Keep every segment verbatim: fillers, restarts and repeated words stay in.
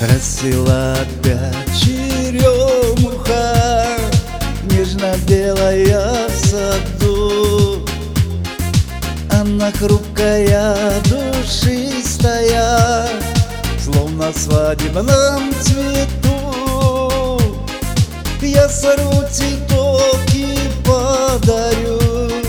Расцвела опять черемуха, нежно-белая в саду. Она хрупкая, душистая, словно в свадебном цвету. Я сорву цветок и подарю,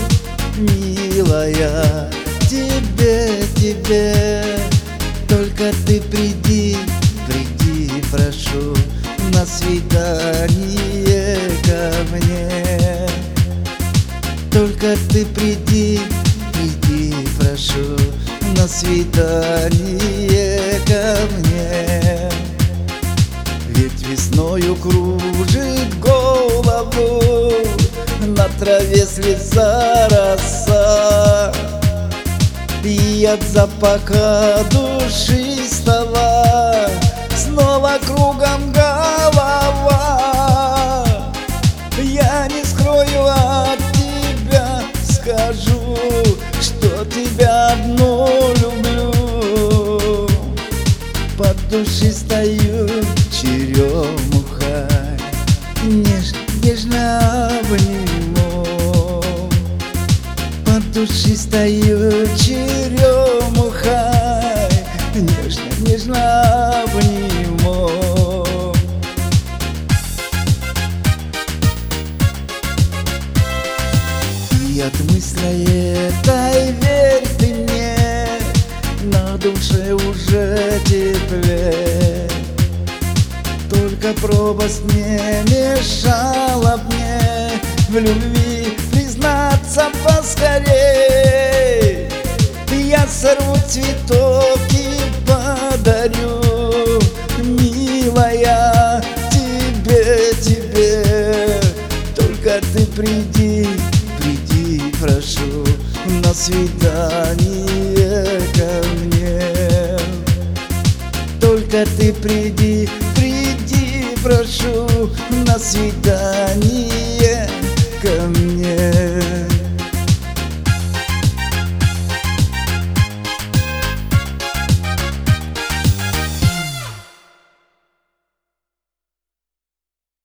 милая, тебе, тебе. Только ты приди, приди, прошу, на свидание ко мне. Только ты приди, приди, прошу, на свидание ко мне. Ведь весною кружит голову, на траве слеза роса, и от запаха душистого снова кругом голова. Я не скрою от тебя, скажу, что тебя одну люблю. Под душистою черемухой неж, нежно обниму. Под душистою черемухой нежно, нежно обниму. И от мысли этой, верь ты мне, на душе уже теплее. Только пропасть не мешала мне в любви признаться поскорей. Я сорву цветок и подарю, милая, тебе, тебе. Только ты приди, приди, прошу, на свидание ко мне. Только ты приди, приди, прошу, на свидание ко мне.